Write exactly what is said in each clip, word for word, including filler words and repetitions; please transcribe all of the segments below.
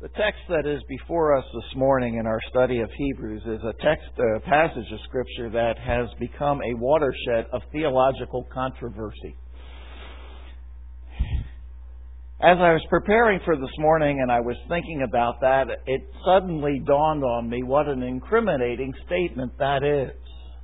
The text that is before us this morning in our study of Hebrews is a text, a passage of Scripture that has become a watershed of theological controversy. As I was preparing for this morning and I was thinking about that, it suddenly dawned on me what an incriminating statement that is.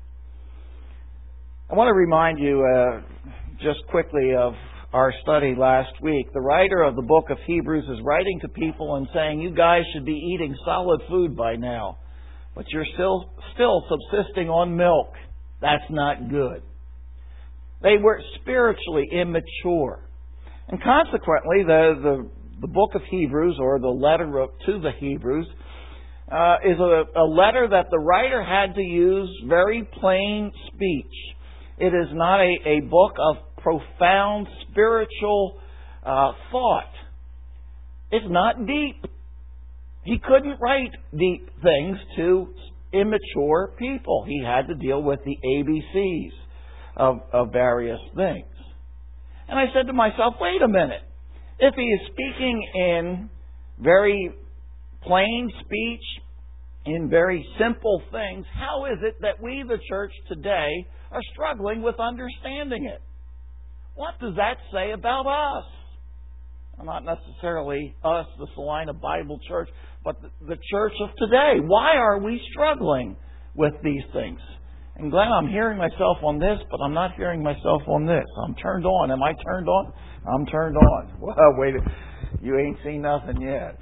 I want to remind you uh, just quickly of our study last week. The writer of the book of Hebrews is writing to people and saying, you guys should be eating solid food by now, but you're still still subsisting on milk. That's not good. They were spiritually immature. And consequently, the, the, the book of Hebrews, or the letter of, to the Hebrews, uh, is a, a letter that the writer had to use very plain speech. It is not a, a book of profound spiritual uh, thought. It's not deep. He couldn't write deep things to immature people. He had to deal with the A B Cs of, of various things. And I said to myself, wait a minute. If he is speaking in very plain speech, in very simple things, how is it that we, the church today, are struggling with understanding it? What does that say about us? Well, not necessarily us, the Salina Bible Church, but the, the church of today. Why are we struggling with these things? And Glenn, I'm hearing myself on this, but I'm not hearing myself on this. I'm turned on. Am I turned on? I'm turned on. Well, wait, you ain't seen nothing yet.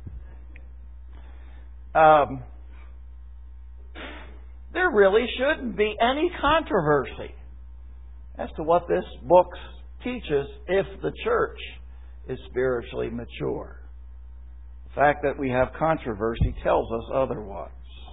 Um, there really shouldn't be any controversy as to what this book teaches if the church is spiritually mature. The fact that we have controversy tells us otherwise.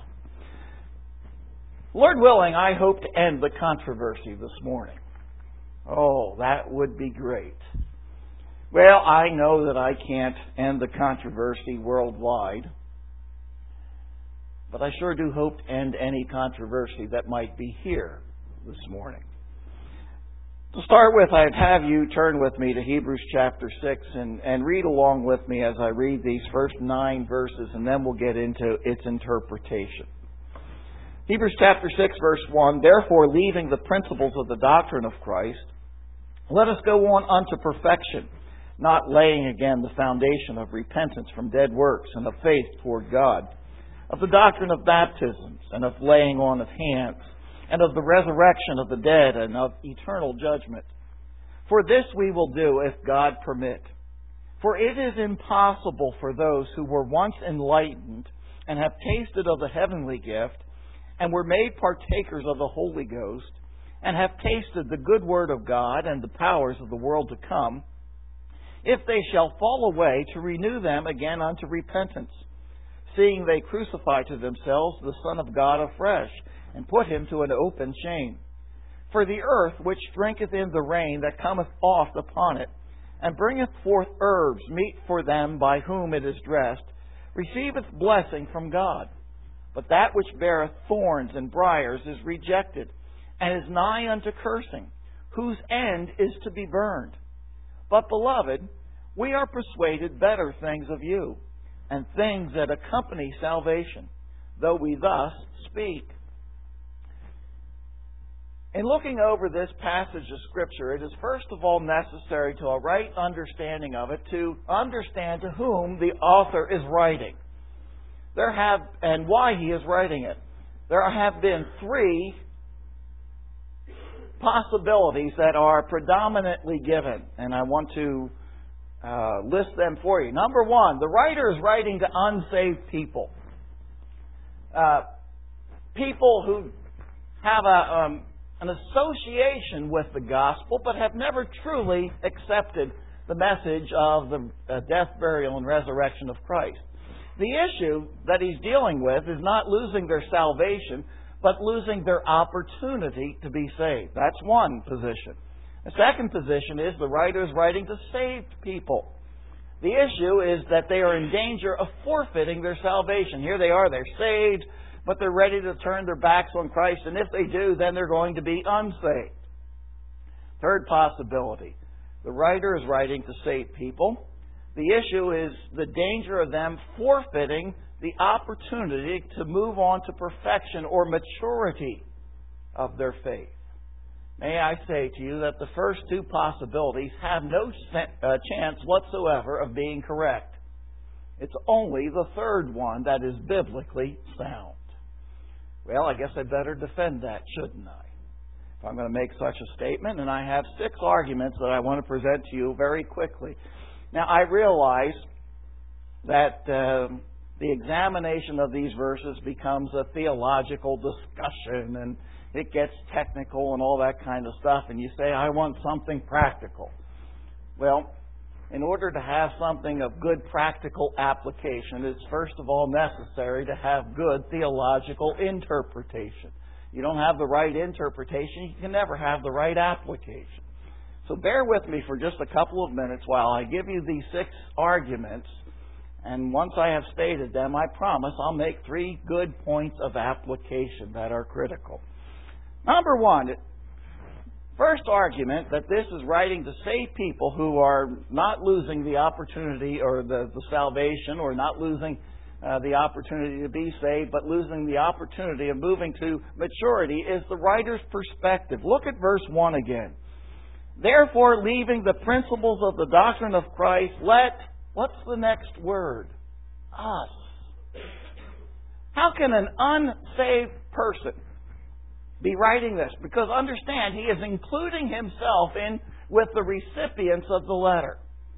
Lord willing, I hope to end the controversy this morning. Oh, that would be great. Well, I know that I can't end the controversy worldwide, but I sure do hope to end any controversy that might be here this morning. To start with, I'd have you turn with me to Hebrews chapter six and, and read along with me as I read these first nine verses, and then we'll get into its interpretation. Hebrews chapter six, verse one, therefore, leaving the principles of the doctrine of Christ, let us go on unto perfection, not laying again the foundation of repentance from dead works and of faith toward God, of the doctrine of baptisms and of laying on of hands, and of the resurrection of the dead, and of eternal judgment. For this we will do if God permit. For it is impossible for those who were once enlightened and have tasted of the heavenly gift, and were made partakers of the Holy Ghost, and have tasted the good word of God and the powers of the world to come, if they shall fall away, to renew them again unto repentance, seeing they crucify to themselves the Son of God afresh, and put him to an open shame. For the earth which drinketh in the rain that cometh oft upon it, and bringeth forth herbs meet for them by whom it is dressed, receiveth blessing from God. But that which beareth thorns and briars is rejected, and is nigh unto cursing, whose end is to be burned. But, beloved, we are persuaded better things of you, and things that accompany salvation, though we thus speak. In looking over this passage of Scripture, it is first of all necessary to a right understanding of it to understand to whom the author is writing. There have, and why he is writing it. There have been three possibilities that are predominantly given, and I want to uh, list them for you. Number one, the writer is writing to unsaved people. Uh, people who have a... Um, an association with the gospel, but have never truly accepted the message of the death, burial, and resurrection of Christ. The issue that he's dealing with is not losing their salvation, but losing their opportunity to be saved. That's one position. The second position is the writer is writing to saved people. The issue is that they are in danger of forfeiting their salvation. Here they are, they're saved, but they're ready to turn their backs on Christ, and if they do, then they're going to be unsaved. Third possibility. The writer is writing to saved people The issue is the danger of them forfeiting the opportunity to move on to perfection or maturity of their faith. May I say to you that the first two possibilities have no chance whatsoever of being correct. It's only the third one that is biblically sound. Well, I guess I better defend that, shouldn't I? If I'm going to make such a statement, and I have six arguments that I want to present to you very quickly. Now, I realize that uh, the examination of these verses becomes a theological discussion, and it gets technical and all that kind of stuff, and you say, I want something practical. Well, in order to have something of good practical application, it's first of all necessary to have good theological interpretation. You don't have the right interpretation, you can never have the right application. So bear with me for just a couple of minutes while I give you these six arguments, and once I have stated them, I promise I'll make three good points of application that are critical. Number one, first argument that this is writing to save people who are not losing the opportunity or the, the salvation, or not losing uh, the opportunity to be saved, but losing the opportunity of moving to maturity, is the writer's perspective. Look at verse one again. Therefore, leaving the principles of the doctrine of Christ, let, what's the next word? Us. How can an unsaved person be writing this? Because understand, he is including himself in with the recipients of the letter.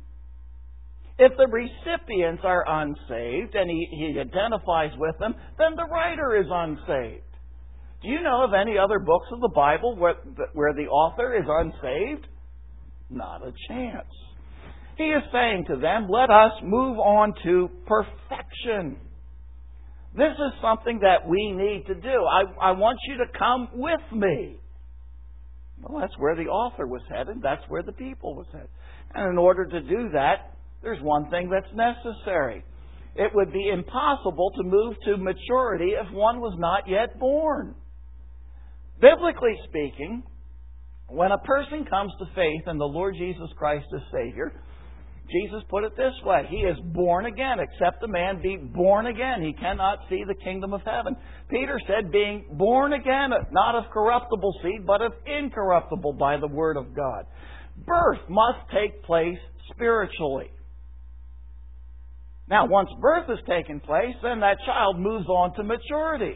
If the recipients are unsaved, and he, he identifies with them, then the writer is unsaved. Do you know of any other books of the Bible where, where the author is unsaved? Not a chance. He is saying to them, let us move on to perfection. This is something that we need to do. I, I want you to come with me. Well, that's where the author was headed. That's where the people was headed. And in order to do that, there's one thing that's necessary. It would be impossible to move to maturity if one was not yet born. Biblically speaking, when a person comes to faith in the Lord Jesus Christ as Savior, Jesus put it this way: he is born again. Except a man be born again, he cannot see the kingdom of heaven. Peter said, being born again, not of corruptible seed, but of incorruptible by the word of God. Birth must take place spiritually. Now, once birth has taken place, then that child moves on to maturity.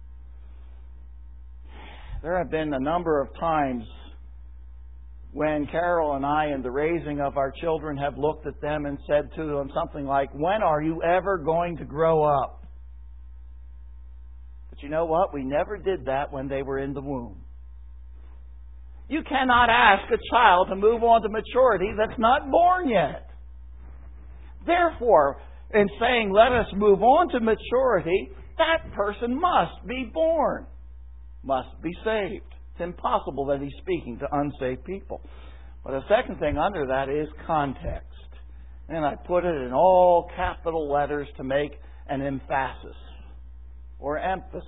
There have been a number of times when Carol and I, in the raising of our children, have looked at them and said to them something like, when are you ever going to grow up? But you know what? We never did that when they were in the womb. You cannot ask a child to move on to maturity that's not born yet. Therefore, in saying, let us move on to maturity, that person must be born, must be saved. It's impossible that he's speaking to unsaved people. But a second thing under that is context. And I put it in all capital letters to make an emphasis or emphasis.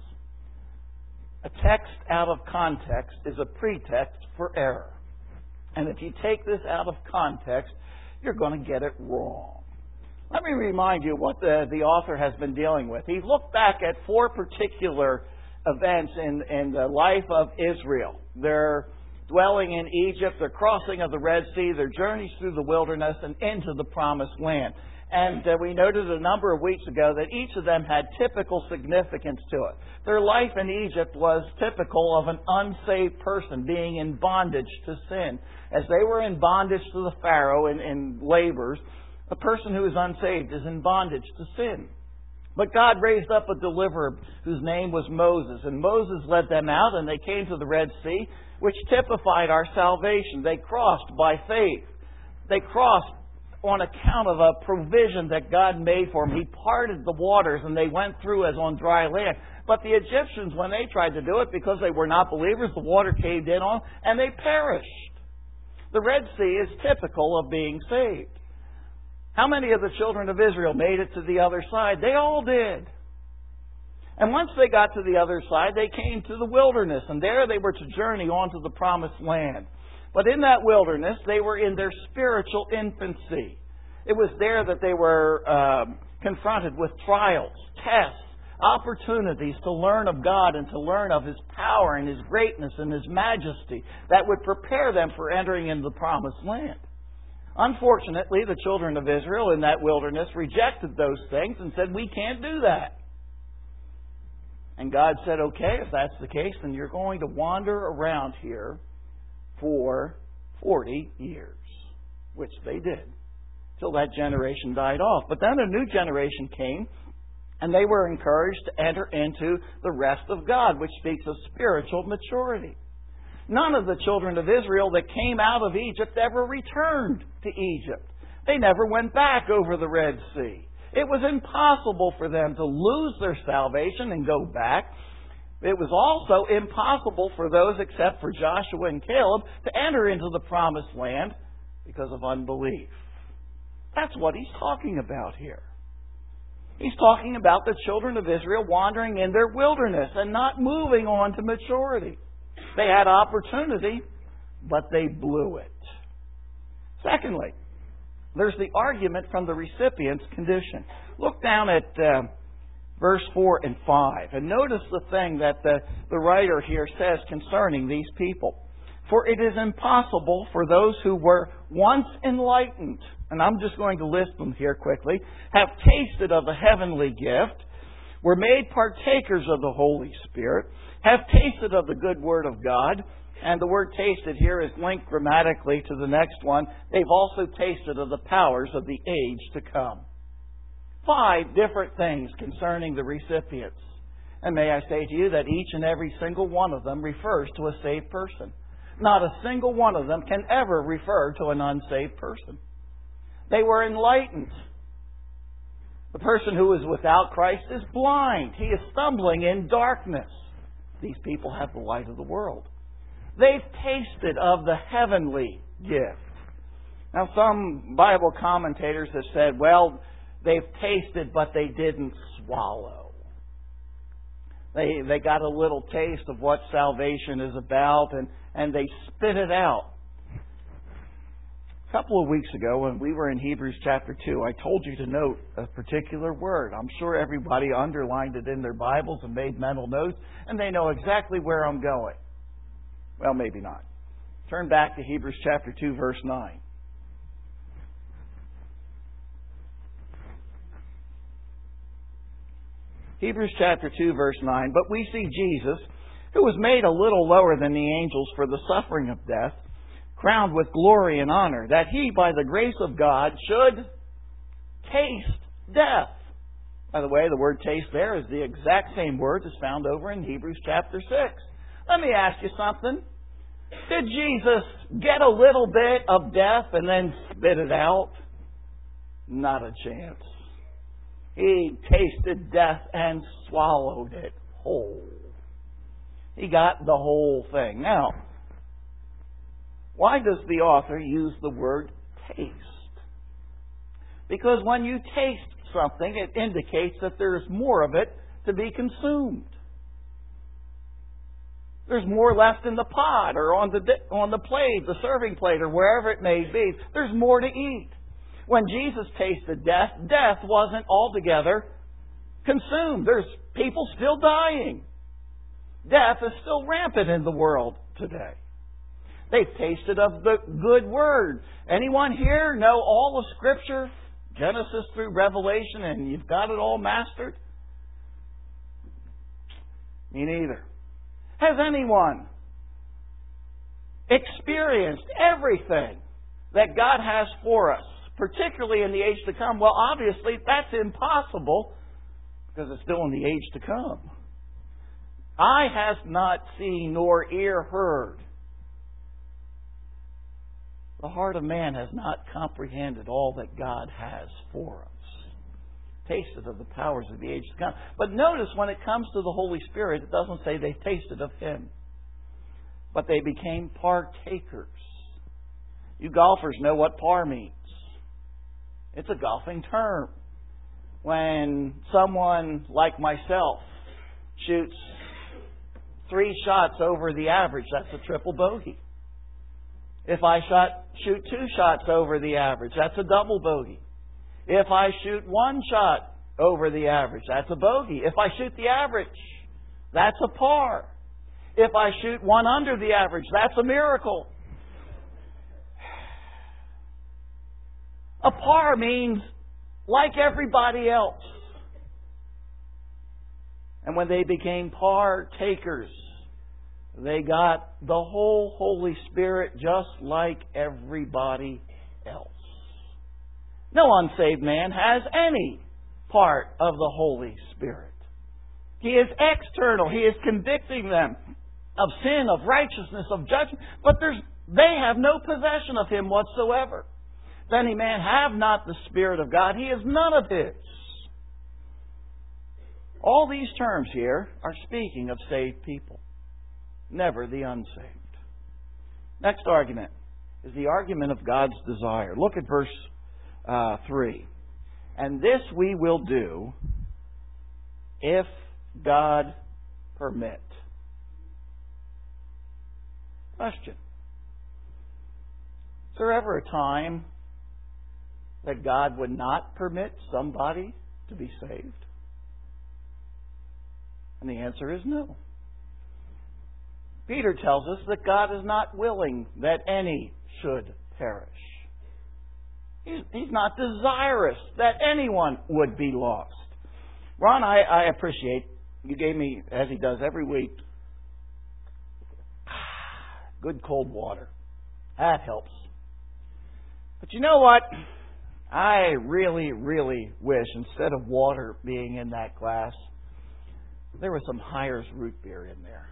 A text out of context is a pretext for error. And if you take this out of context, you're going to get it wrong. Let me remind you what the, the author has been dealing with. He looked back at four particular events in, in the life of Israel. Their dwelling in Egypt, their crossing of the Red Sea, their journeys through the wilderness and into the Promised Land. And uh, we noted a number of weeks ago that each of them had typical significance to it. Their life in Egypt was typical of an unsaved person being in bondage to sin. As they were in bondage to the Pharaoh in, in labors, a person who is unsaved is in bondage to sin. But God raised up a deliverer whose name was Moses. And Moses led them out, and they came to the Red Sea, which typified our salvation. They crossed by faith. They crossed on account of a provision that God made for them. He parted the waters, and they went through as on dry land. But the Egyptians, when they tried to do it, because they were not believers, the water caved in on them, and they perished. The Red Sea is typical of being saved. How many of the children of Israel made it to the other side? They all did. And once they got to the other side, they came to the wilderness. And there they were to journey on to the Promised Land. But in that wilderness, they were in their spiritual infancy. It was there that they were um, confronted with trials, tests, opportunities to learn of God and to learn of His power and His greatness and His majesty that would prepare them for entering into the promised land. Unfortunately, the children of Israel in that wilderness rejected those things and said, we can't do that. And God said, okay, if that's the case, then you're going to wander around here for forty years, which they did, till that generation died off. But then a new generation came, and they were encouraged to enter into the rest of God, which speaks of spiritual maturity. None of the children of Israel that came out of Egypt ever returned to Egypt. They never went back over the Red Sea. It was impossible for them to lose their salvation and go back. It was also impossible for those except for Joshua and Caleb to enter into the promised land because of unbelief. That's what he's talking about here. He's talking about the children of Israel wandering in their wilderness and not moving on to maturity. They had opportunity, but they blew it. Secondly, there's the argument from the recipient's condition. Look down at uh, verse four and five, and notice the thing that the, the writer here says concerning these people. For it is impossible for those who were once enlightened, and I'm just going to list them here quickly, have tasted of the heavenly gift, were made partakers of the Holy Spirit, have tasted of the good Word of God, and the word tasted here is linked grammatically to the next one. They've also tasted of the powers of the age to come. Five different things concerning the recipients. And may I say to you that each and every single one of them refers to a saved person. Not a single one of them can ever refer to an unsaved person. They were enlightened. The person who is without Christ is blind. He is stumbling in darkness. These people have the light of the world. They've tasted of the heavenly gift. Now, some Bible commentators have said, well, they've tasted, but they didn't swallow. They they got a little taste of what salvation is about, and, and they spit it out. A couple of weeks ago, when we were in Hebrews chapter two, I told you to note a particular word. I'm sure everybody underlined it in their Bibles and made mental notes, and they know exactly where I'm going. Well, maybe not. Turn back to Hebrews chapter two, verse nine. Hebrews chapter two, verse nine. But we see Jesus, who was made a little lower than the angels for the suffering of death, crowned with glory and honor, that He, by the grace of God, should taste death. By the way, the word taste there is the exact same word that's found over in Hebrews chapter six. Let me ask you something. Did Jesus get a little bit of death and then spit it out? Not a chance. He tasted death and swallowed it whole. He got the whole thing. Now, why does the author use the word taste? Because when you taste something, it indicates that there's more of it to be consumed. There's more left in the pot or on the on the plate, the serving plate, or wherever it may be. There's more to eat. When Jesus tasted death, death wasn't altogether consumed. There's people still dying. Death is still rampant in the world today. They've tasted of the good word. Anyone here know all of Scripture, Genesis through Revelation, and you've got it all mastered? Me neither. Has anyone experienced everything that God has for us, particularly in the age to come? Well, obviously, that's impossible because it's still in the age to come. Eye has not seen nor ear heard. The heart of man has not comprehended all that God has for us. Tasted of the powers of the age to come. But notice when it comes to the Holy Spirit, it doesn't say they tasted of Him, but they became partakers. You golfers know what par means. It's a golfing term. When someone like myself shoots three shots over the average, that's a triple bogey. If I shot, shoot two shots over the average, that's a double bogey. If I shoot one shot over the average, that's a bogey. If I shoot the average, that's a par. If I shoot one under the average, that's a miracle. A par means like everybody else. And when they became partakers, they got the whole Holy Spirit just like everybody else. No unsaved man has any part of the Holy Spirit. He is external. He is convicting them of sin, of righteousness, of judgment, but there's, they have no possession of Him whatsoever. If any man have not the Spirit of God, he is none of His. All these terms here are speaking of saved people, never the unsaved. Next argument is the argument of God's desire. Look at verse uh, three. And this we will do if God permit. Question. Is there ever a time that God would not permit somebody to be saved? And the answer is no. Peter tells us that God is not willing that any should perish. He's, he's not desirous that anyone would be lost. Ron, I, I appreciate you gave me, as he does every week, good cold water. That helps. But you know what? I really, really wish instead of water being in that glass, there was some Hires root beer in there.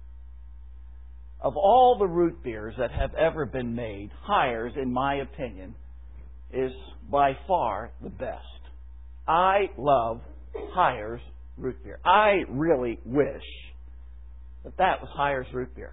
Of all the root beers that have ever been made, Hires, in my opinion, is by far the best. I love Hires root beer. I really wish that that was Hires root beer.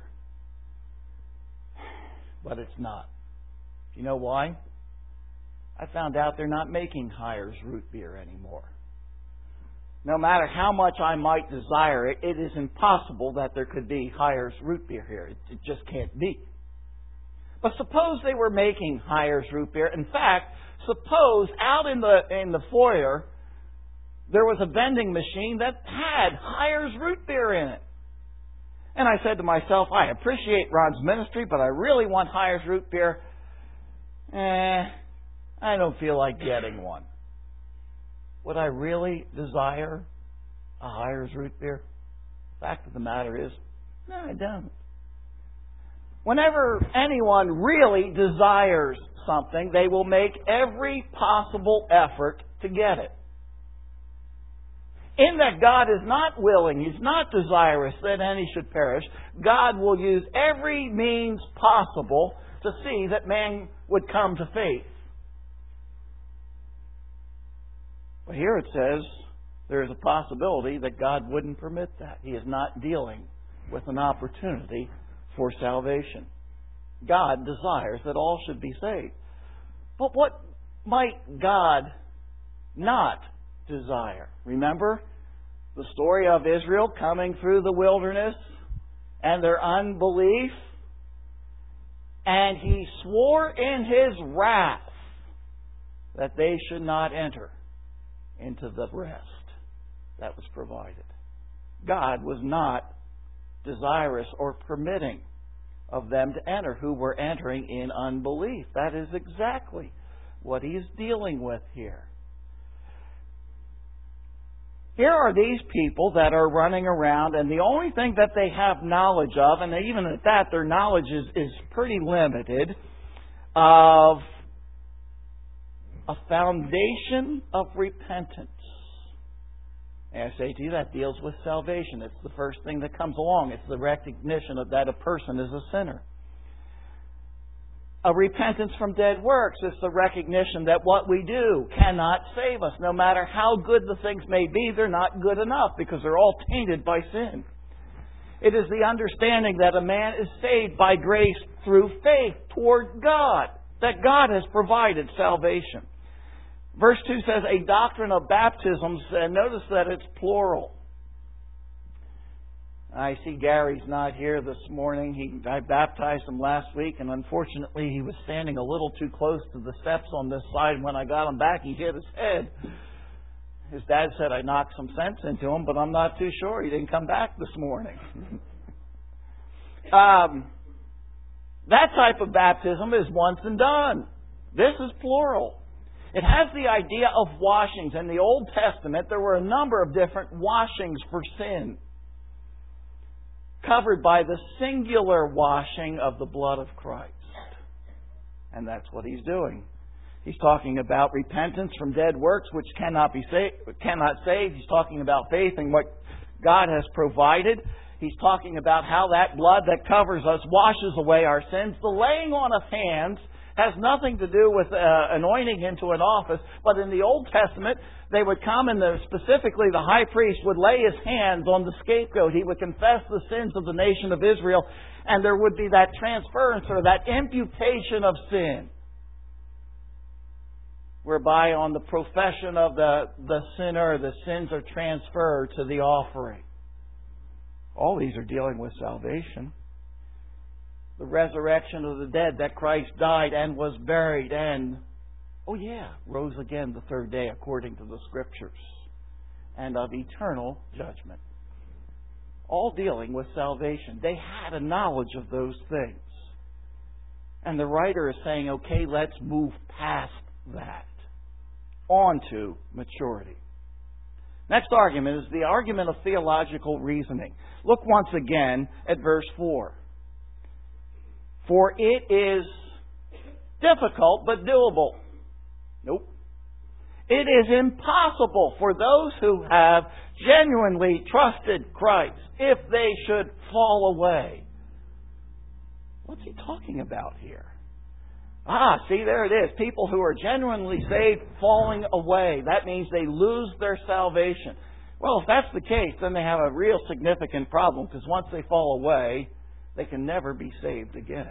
But it's not. You know why? I found out they're not making Hires root beer anymore. No matter how much I might desire it, it is impossible that there could be Hires root beer here. It, it just can't be. But suppose they were making Hires root beer. In fact, suppose out in the in the foyer there was a vending machine that had Hires root beer in it. And I said to myself, I appreciate Ron's ministry, but I really want Hires root beer. Eh, I don't feel like getting one. Would I really desire a Hires root beer? The fact of the matter is, no, I don't. Whenever anyone really desires something, they will make every possible effort to get it. In that God is not willing, He's not desirous that any should perish, God will use every means possible to see that man would come to faith. But here it says there is a possibility that God wouldn't permit that. He is not dealing with an opportunity for salvation. God desires that all should be saved. But what might God not desire? Remember the story of Israel coming through the wilderness and their unbelief? And He swore in His wrath that they should not enter into the rest that was provided. God was not desirous or permitting of them to enter who were entering in unbelief. That is exactly what He is dealing with here. Here are these people that are running around, and the only thing that they have knowledge of, and even at that their knowledge is, is pretty limited, of a foundation of repentance. And I say to you, that deals with salvation. It's the first thing that comes along. It's the recognition of that a person is a sinner. A repentance from dead works is the recognition that what we do cannot save us. No matter how good the things may be, they're not good enough because they're all tainted by sin. It is the understanding that a man is saved by grace through faith toward God, that God has provided salvation. Verse two says, a doctrine of baptisms, and notice that it's plural. I see Gary's not here this morning. He, I baptized him last week, and unfortunately he was standing a little too close to the steps on this side. When I got him back, he hit his head. His dad said I knocked some sense into him, but I'm not too sure. He didn't come back this morning. um, that type of baptism is once and done. This is plural. It has the idea of washings. In the Old Testament, there were a number of different washings for sin, covered by the singular washing of the blood of Christ. And that's what he's doing. He's talking about repentance from dead works which cannot be saved, cannot save. He's talking about faith in what God has provided. He's talking about how that blood that covers us washes away our sins. The laying on of hands has nothing to do with uh, anointing into an office, but in the Old Testament, they would come and the, specifically the high priest would lay his hands on the scapegoat. He would confess the sins of the nation of Israel, and there would be that transference or that imputation of sin, whereby on the profession of the, the sinner, the sins are transferred to the offering. All these are dealing with salvation. The resurrection of the dead, that Christ died and was buried and, oh yeah, rose again the third day according to the Scriptures, and of eternal judgment. All dealing with salvation. They had a knowledge of those things. And the writer is saying, okay, let's move past that on to maturity. Next argument is the argument of theological reasoning. Look once again at verse four. For it is difficult but doable. Nope. It is impossible for those who have genuinely trusted Christ, if they should fall away. What's he talking about here? Ah, see, there it is. People who are genuinely saved falling away. That means they lose their salvation. Well, if that's the case, then they have a real significant problem, because once they fall away, they can never be saved again.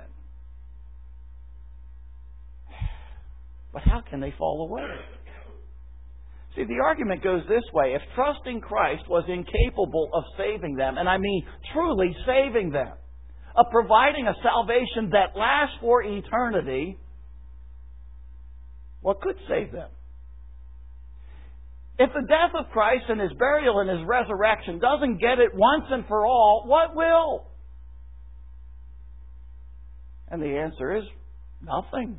But how can they fall away? See, the argument goes this way. If trusting Christ was incapable of saving them, and I mean truly saving them, of providing a salvation that lasts for eternity, what could save them? If the death of Christ and His burial and His resurrection doesn't get it once and for all, what will? And the answer is nothing.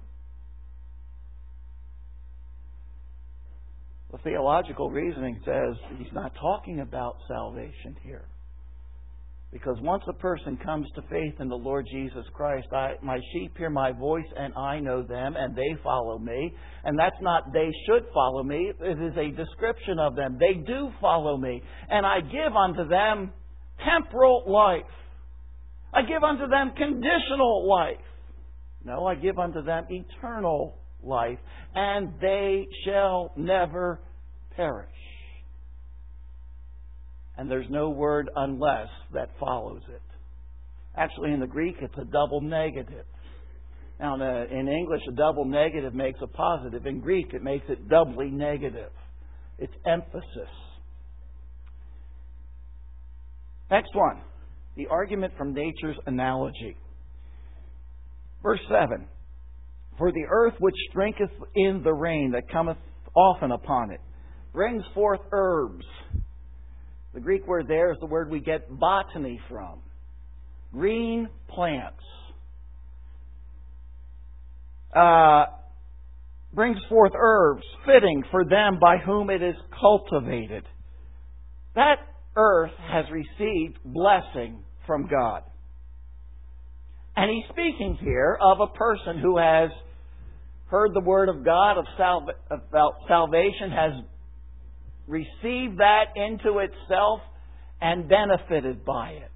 The theological reasoning says he's not talking about salvation here. Because once a person comes to faith in the Lord Jesus Christ, I, my sheep hear my voice and I know them and they follow me. And that's not they should follow me. It is a description of them. They do follow me. And I give unto them temporal life. I give unto them conditional life. No, I give unto them eternal life. And they shall never perish. And there's no word unless that follows it. Actually, in the Greek, it's a double negative. Now, in English, a double negative makes a positive. In Greek, it makes it doubly negative. It's emphasis. Next one. The argument from nature's analogy. Verse seven. For the earth which drinketh in the rain that cometh often upon it, brings forth herbs. The Greek word there is the word we get botany from. Green plants. Uh, brings forth herbs fitting for them by whom it is cultivated. That earth has received blessing from God. And he's speaking here of a person who has heard the word of God of salva- about salvation, has received that into itself and benefited by it.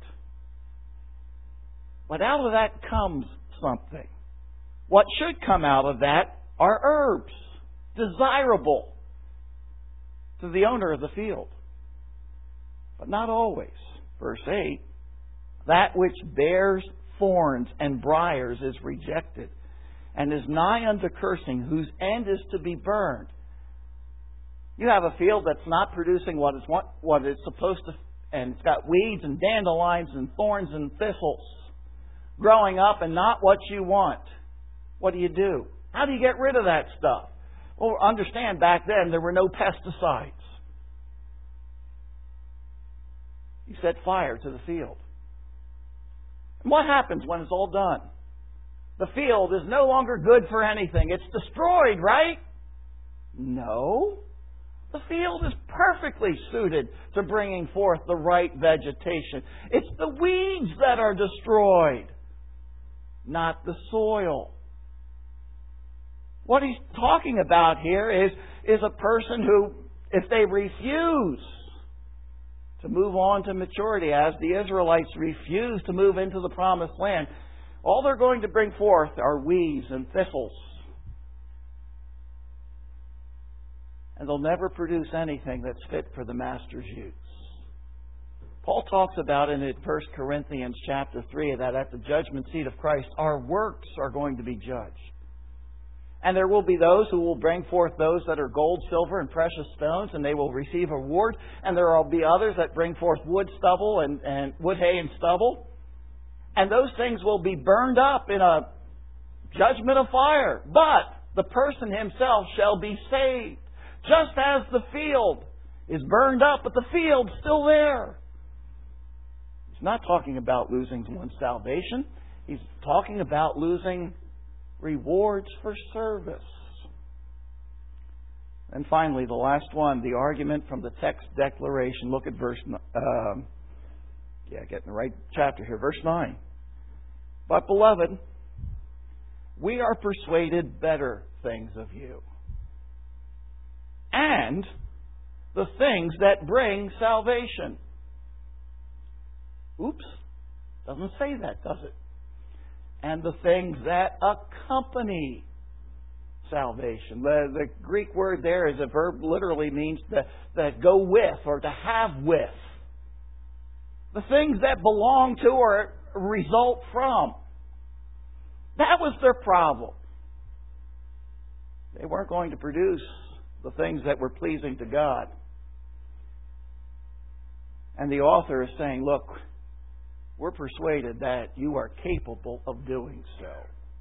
But out of that comes something. What should come out of that are herbs, desirable to the owner of the field. But not always. Verse eight, that which bears thorns and briars is rejected, and is nigh unto cursing, whose end is to be burned. You have a field that's not producing what it's, what it's supposed to and it's got weeds and dandelions and thorns and thistles growing up and not what you want. What do you do? How do you get rid of that stuff? Well, understand, back then there were no pesticides. You set fire to the field. And what happens when it's all done? The field is no longer good for anything. It's destroyed, right? No. The field is perfectly suited to bringing forth the right vegetation. It's the weeds that are destroyed, not the soil. What he's talking about here is, is a person who, if they refuse to move on to maturity, as the Israelites refused to move into the promised land, all they're going to bring forth are weeds and thistles. And they'll never produce anything that's fit for the Master's use. Paul talks about it in First Corinthians chapter three, that at the judgment seat of Christ, our works are going to be judged. And there will be those who will bring forth those that are gold, silver, and precious stones, and they will receive awards. And there will be others that bring forth wood, stubble, and, and wood, hay, and stubble. And those things will be burned up in a judgment of fire. But the person himself shall be saved. Just as the field is burned up, but the field's still there. He's not talking about losing one's salvation. He's talking about losing rewards for service. And finally, the last one, the argument from the text declaration. Look at verse, um, yeah, getting the right chapter here, verse nine. But, beloved, we are persuaded better things of you, and the things that bring salvation. Oops, doesn't say that, does it? And the things that accompany salvation. The, the Greek word there is a verb, literally means to, that go with or to have with. The things that belong to or result from. That was their problem. They weren't going to produce the things that were pleasing to God. And the author is saying, look, we're persuaded that you are capable of doing so.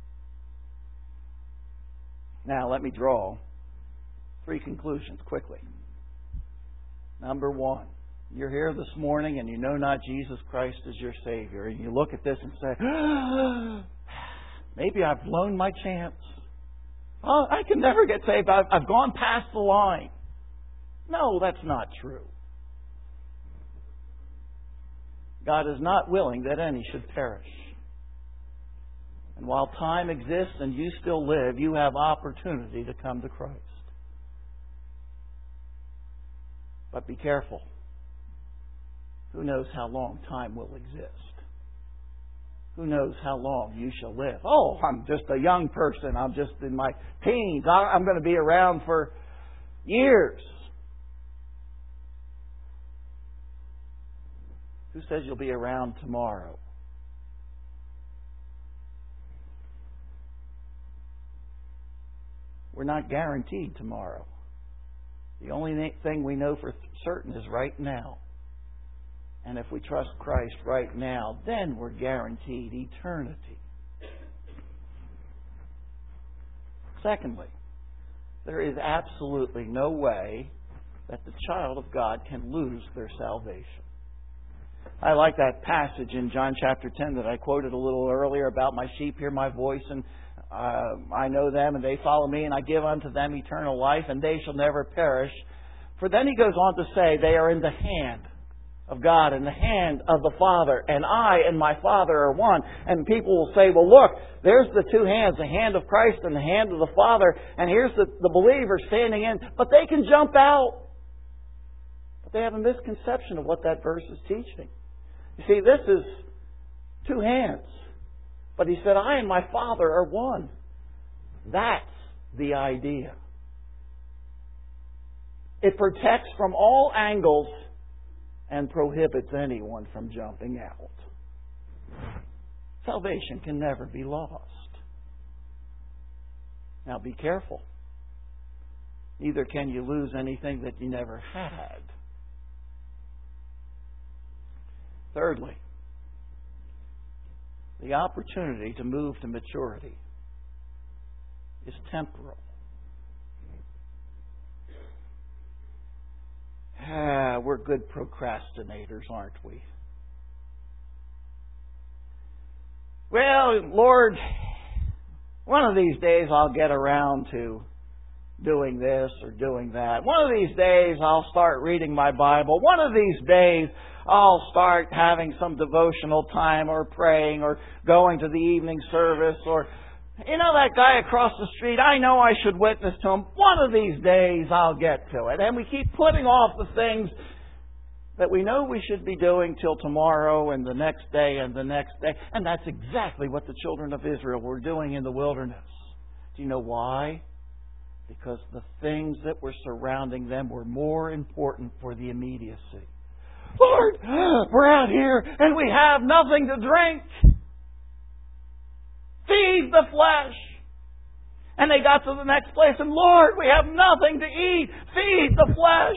Now, let me draw three conclusions quickly. Number one, you're here this morning and you know not Jesus Christ as your Savior. And you look at this and say, ah, maybe I've blown my chance. Oh, I can never get saved. I've, I've gone past the line. No, that's not true. God is not willing that any should perish. And while time exists and you still live, you have opportunity to come to Christ. But be careful. Who knows how long time will exist? Who knows how long you shall live? Oh, I'm just a young person. I'm just in my teens. I'm going to be around for years. Who says you'll be around tomorrow? We're not guaranteed tomorrow. The only thing we know for certain is right now. And if we trust Christ right now, then we're guaranteed eternity. Secondly, there is absolutely no way that the child of God can lose their salvation. I like that passage in John chapter ten that I quoted a little earlier about my sheep hear my voice and uh, I know them and they follow me and I give unto them eternal life and they shall never perish. For then he goes on to say they are in the hand of God and the hand of the Father, and I and my Father are one. And people will say, well, look, there's the two hands, the hand of Christ and the hand of the Father, and here's the, the believer standing in, but they can jump out. But they have a misconception of what that verse is teaching. You see, this is two hands. But he said, I and my Father are one. That's the idea. It protects from all angles and prohibits anyone from jumping out. Salvation can never be lost. Now be careful. Neither can you lose anything that you never had. Thirdly, the opportunity to move to maturity is temporal. Ah, we're good procrastinators, aren't we? Well, Lord, one of these days I'll get around to doing this or doing that. One of these days I'll start reading my Bible. One of these days I'll start having some devotional time or praying or going to the evening service or, you know, that guy across the street, I know I should witness to him. One of these days I'll get to it. And we keep putting off the things that we know we should be doing till tomorrow and the next day and the next day. And that's exactly what the children of Israel were doing in the wilderness. Do you know why? Because the things that were surrounding them were more important for the immediacy. Lord, we're out here and we have nothing to drink. Feed the flesh. And they got to the next place and, Lord, we have nothing to eat. Feed the flesh.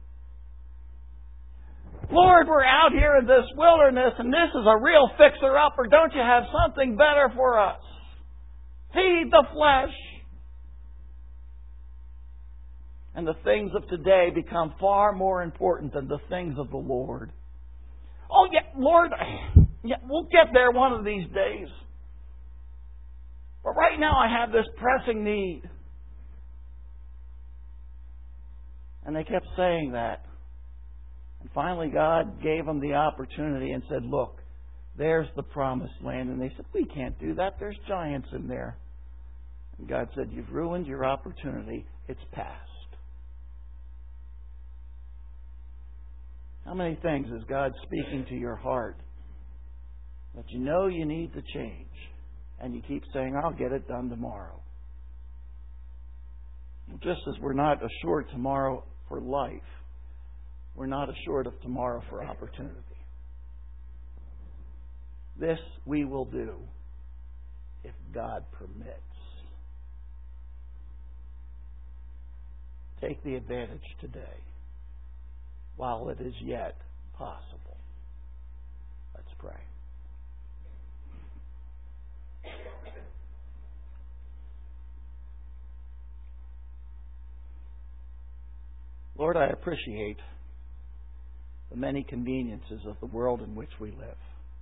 Lord, we're out here in this wilderness and this is a real fixer-upper. Don't you have something better for us? Feed the flesh. And the things of today become far more important than the things of the Lord. Oh, yeah, Lord, yeah, we'll get there one of these days. But right now I have this pressing need. And they kept saying that. And finally God gave them the opportunity and said, look, there's the promised land. And they said, we can't do that. There's giants in there. And God said, you've ruined your opportunity. It's past. How many things is God speaking to your heart that you know you need to change? And you keep saying, I'll get it done tomorrow. Just as we're not assured tomorrow for life, we're not assured of tomorrow for opportunity. This we will do if God permits. Take the advantage today while it is yet possible. Let's pray. Lord, I appreciate the many conveniences of the world in which we live.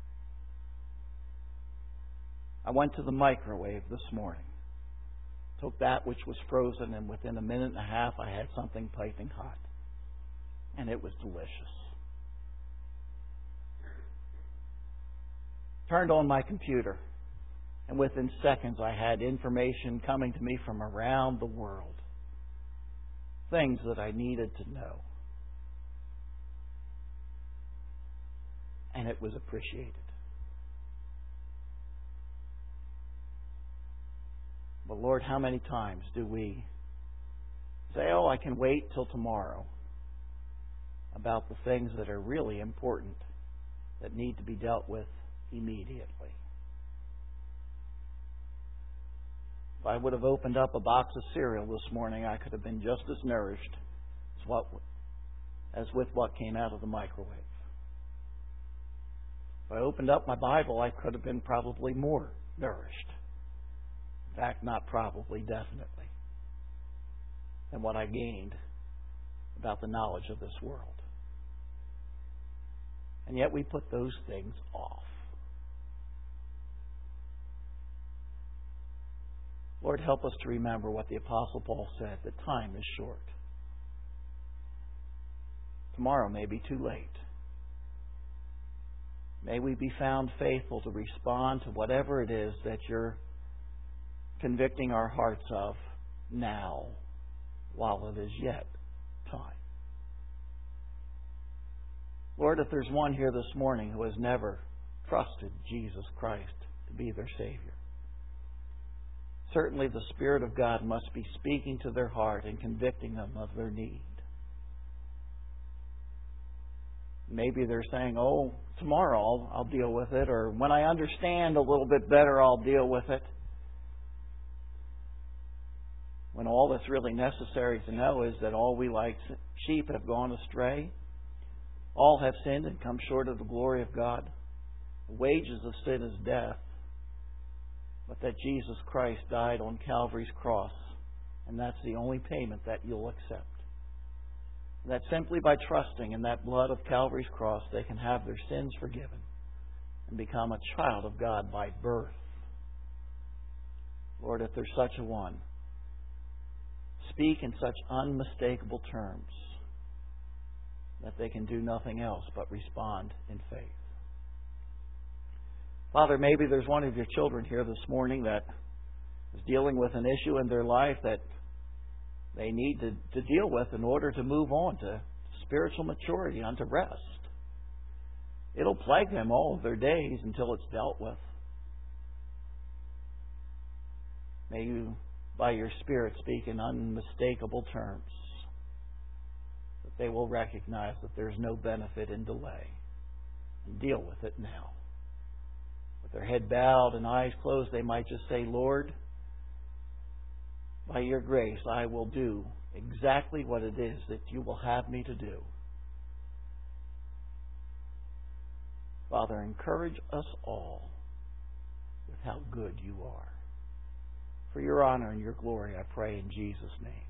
I went to the microwave this morning, took that which was frozen, and within a minute and a half I had something piping hot. And it was delicious. Turned on my computer, and within seconds I had information coming to me from around the world. Things that I needed to know. And it was appreciated. But Lord, how many times do we say, oh, I can wait till tomorrow about the things that are really important that need to be dealt with immediately? If I would have opened up a box of cereal this morning, I could have been just as nourished as, what, as with what came out of the microwave. If I opened up my Bible, I could have been probably more nourished. In fact, not probably, definitely, than what I gained about the knowledge of this world. And yet we put those things off. Lord, help us to remember what the Apostle Paul said, that time is short. Tomorrow may be too late. May we be found faithful to respond to whatever it is that you're convicting our hearts of now, while it is yet time. Lord, if there's one here this morning who has never trusted Jesus Christ to be their Savior, certainly the Spirit of God must be speaking to their heart and convicting them of their need. Maybe they're saying, oh, tomorrow I'll, I'll deal with it, or when I understand a little bit better, I'll deal with it. When all that's really necessary to know is that all we like sheep have gone astray, All have sinned and come short of the glory of God. The wages of sin is death, but that Jesus Christ died on Calvary's cross, and that's the only payment that you'll accept. That simply by trusting in that blood of Calvary's cross, they can have their sins forgiven and become a child of God by birth. Lord, if there's such a one, speak in such unmistakable terms that they can do nothing else but respond in faith. Father, maybe there's one of your children here this morning that is dealing with an issue in their life that they need to, to deal with in order to move on to spiritual maturity, unto rest. It'll plague them all of their days until it's dealt with. May you, by your Spirit, speak in unmistakable terms, that they will recognize that there's no benefit in delay, and deal with it now. With their head bowed and eyes closed, they might just say, Lord, by your grace, I will do exactly what it is that you will have me to do. Father, encourage us all with how good you are. For your honor and your glory, I pray in Jesus' name.